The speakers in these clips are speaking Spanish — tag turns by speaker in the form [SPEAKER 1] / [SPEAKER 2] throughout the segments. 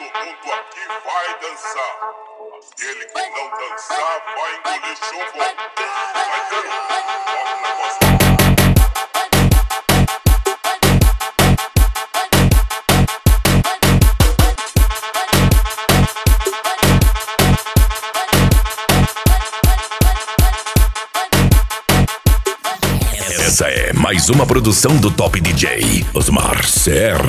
[SPEAKER 1] mundo aqui vai dançar. Aquele que não dançar vai engolir chumbo. Vai dando, bota o negócio.
[SPEAKER 2] Essa é mais uma produção do Top DJ Osmar CR.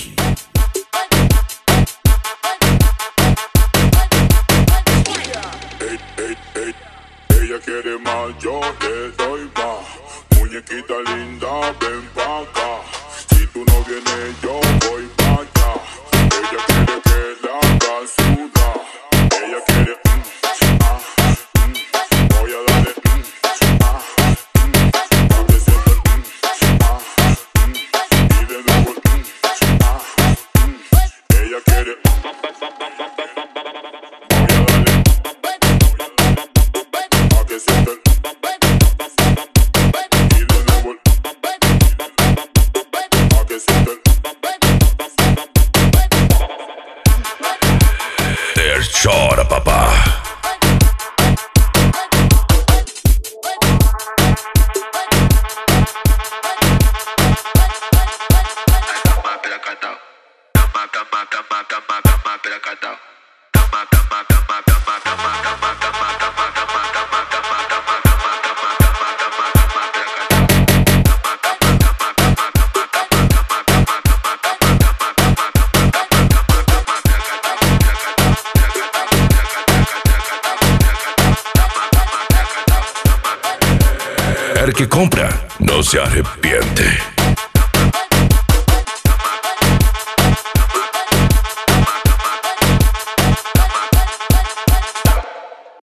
[SPEAKER 1] Ella quiere más, yo le doy más. Muñequita linda, ven pa' acá. Si tú no vienes, yo voy pa' allá. Ella quiere que la haga sudar. Ella quiere voy a darle pa' que sienta y de nuevo ella quiere
[SPEAKER 2] Chora, papá. El que compra no se arrepiente.